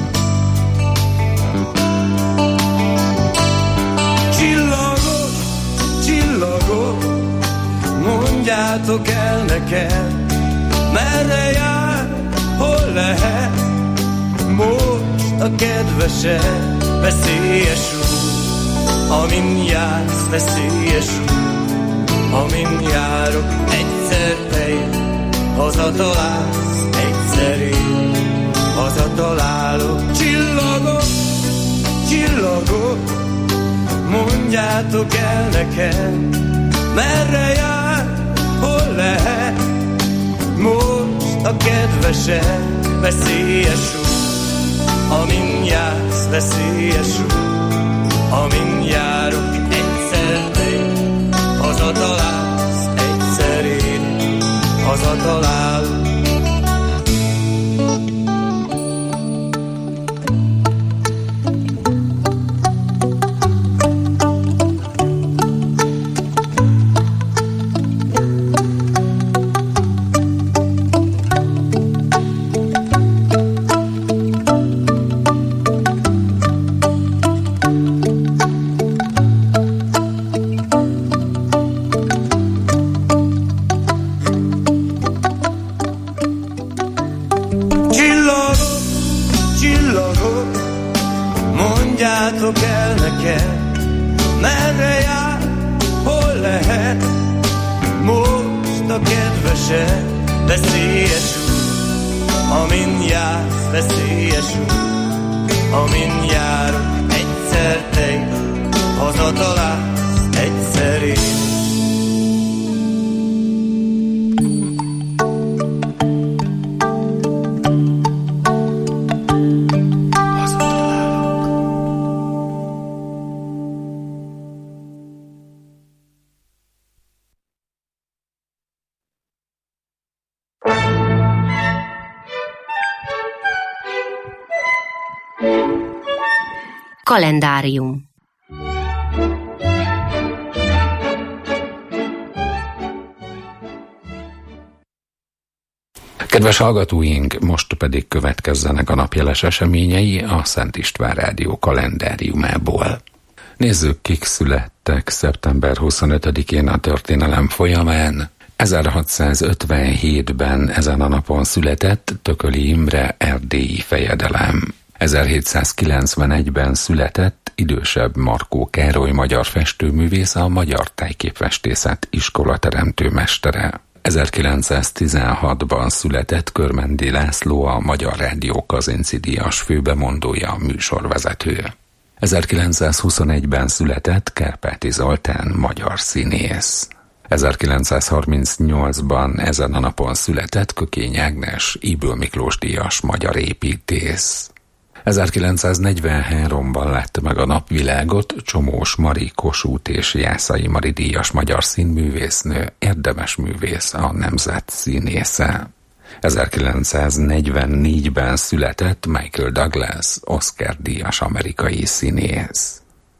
Csillagok, csillagok, mondjátok el nekem, merre jár, hol lehet most a kedvesed, veszélyes út, amin jársz, veszélyes út, amin járok, egyszer te is hazatalálsz, egyszer én hazatalálok. Csillagok, csillagok, mondjátok el nekem, merre jár, hol lehet most a kedvesed, veszélyes út, amin jársz, veszélyes út, amin járok, egyszer te hazatalálsz, egyszer én hazatalálok. Mondjátok el nekem, merre jár, hol lehet most a kedvesed, veszélyes út, amin jársz, veszélyes út, amin járok, egyszer te is hazatalálsz, egyszer én. Kalendárium. Kedves hallgatóink, most pedig következzenek a napjeles eseményei a Szent István Rádió kalendáriumából. Nézzük, kik születtek szeptember 25-én a történelem folyamán. 1657-ben ezen a napon született Tököli Imre erdélyi fejedelem. 1791-ben született idősebb Markó Károly magyar festőművész, a Magyar Tájképfestészet iskola teremtőmestere. 1916-ban született Körmendi László, a Magyar Rádió Kazinczy díjas főbemondója, műsorvezető. 1921-ben született Kárpáti Zoltán, magyar színész. 1938-ban ezen a napon született Kökény Ágnes, Ybl Miklós díjas magyar építész. 1943-ban látta meg a napvilágot Csomós Mari, Kossuth és Jászai Mari díjas magyar színművésznő, érdemes művész, a nemzet színésze. 1944-ben született Michael Douglas, Oscar-díjas amerikai színész.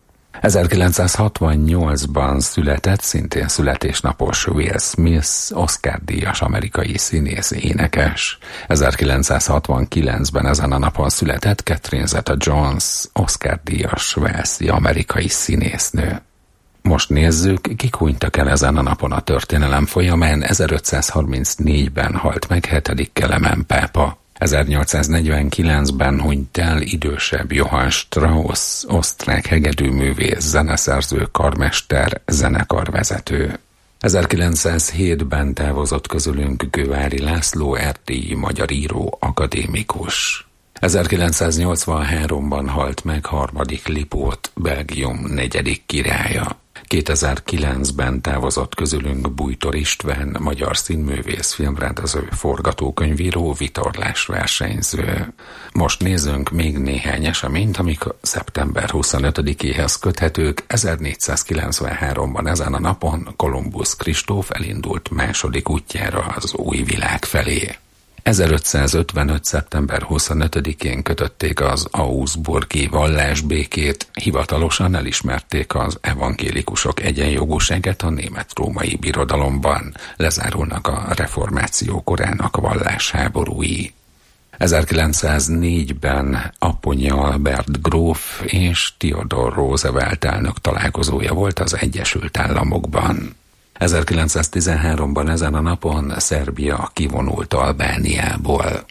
1968-ban született szintén születésnapos Will Smith, Oscar-díjas amerikai színész, énekes. 1969-ben ezen a napon született Catherine Zeta-Jones, Oscar-díjas walesi amerikai színésznő. Most nézzük, kik hunytak el ezen a napon a történelem folyamán. 1534-ben halt meg 7. Kelemen pápa. 1849-ben hunyt el idősebb Johann Strauss, osztrák hegedűművész, zeneszerző, karmester, zenekarvezető. 1907-ben távozott közülünk Gővári László, erdélyi magyar író, akadémikus. 1983-ban halt meg harmadik Lipót, Belgium 4. királya. 2009-ben távozott közülünk Bújtor István, magyar színművész, filmrendező, forgatókönyvíró, vitorlás versenyző. Most nézzünk még néhány eseményt, amik szeptember 25-éhez köthetők. 1493-ban ezen a napon Kolumbusz Kristóf elindult második útjára az új világ felé. 1555. szeptember 25-én kötötték az augsburgi vallásbékét, hivatalosan elismerték az evangélikusok egyenjogúságát a német-római birodalomban, lezárulnak a reformáció korának vallásháborúi. 1904-ben Apponyi Albert gróf és Theodore Roosevelt elnök találkozója volt az Egyesült Államokban. 1913-ban ezen a napon Szerbia kivonult Albániából.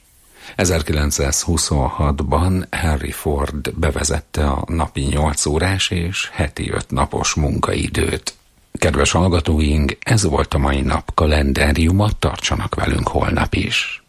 1926-ban Henry Ford bevezette a napi 8 órás és heti 5 napos munkaidőt. Kedves hallgatóink, ez volt a mai nap kalendáriuma, tartsanak velünk holnap is.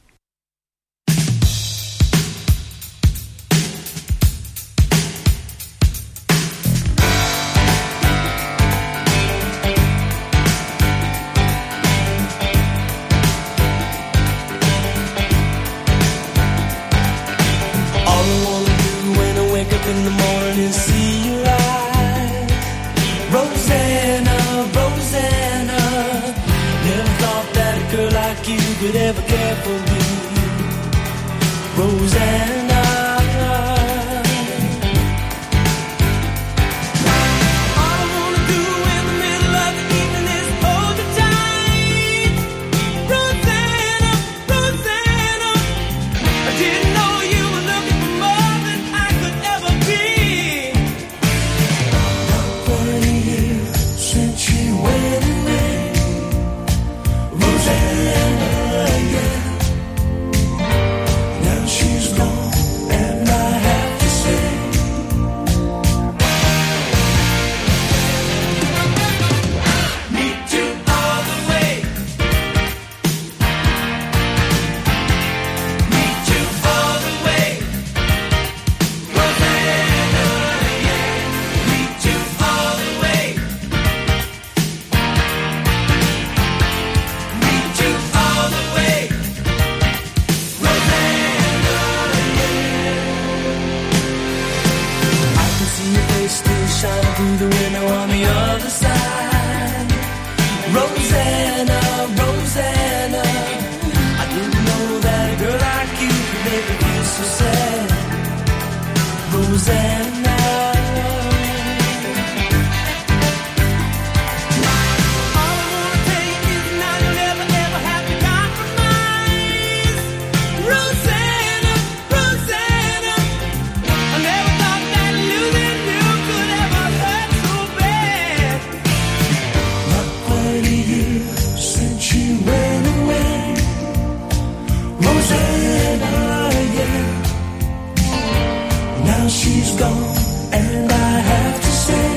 In the morning, see you rise, Rosanna, Rosanna. Never thought that a girl like you could ever care for me, Rosanna. All I wanna do in the middle of the evening is hold you tight, Rosanna, Rosanna. I didn't know you were looking for more than I could ever be. Not 20 years since you went away, Rosanna, yeah. Now she's gone, and I have to say, meet you all the way, meet you all the way, Rosanna, yeah. Meet you all the way, meet you all the way, Rosanna, yeah. I can see your face still shining through the window on the other side, Rosanna, Rosanna. I didn't know that a girl like you could make me feel so sad, Rosanna. All I wanna tell you is now you'll never, ever have to compromise, Rosanna, Rosanna. I never thought that losing you could ever hurt so bad. Not 20 years since you went away, Rosanna, yeah. Now she's gone, and I have to say,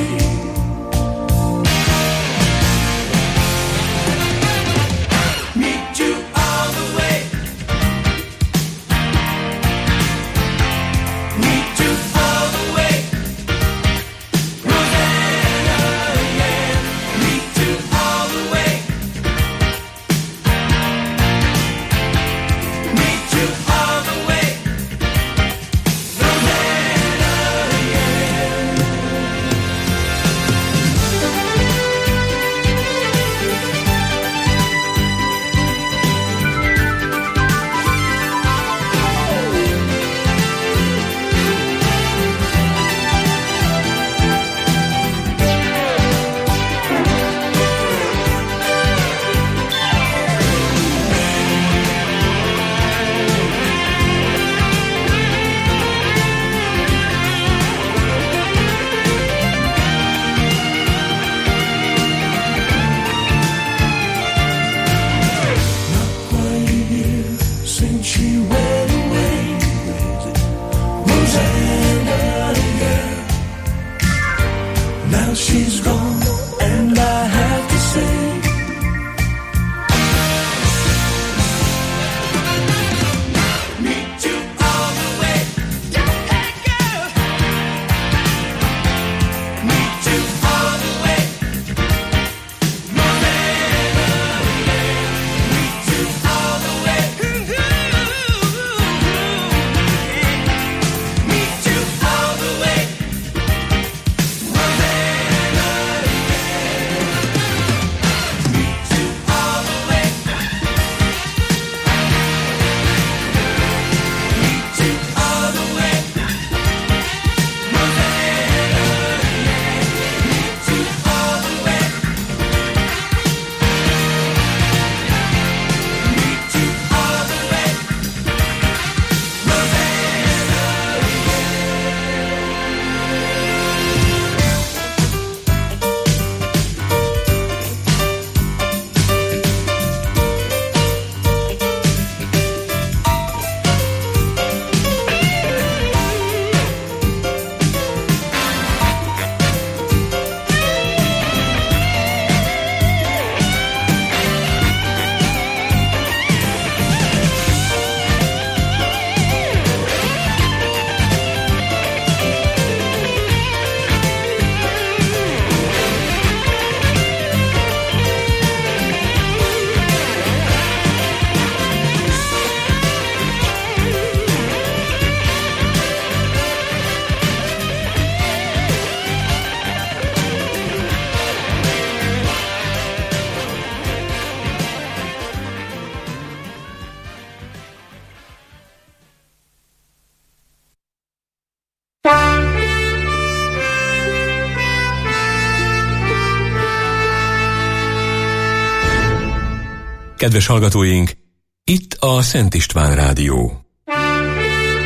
Kedves hallgatóink, itt a Szent István Rádió.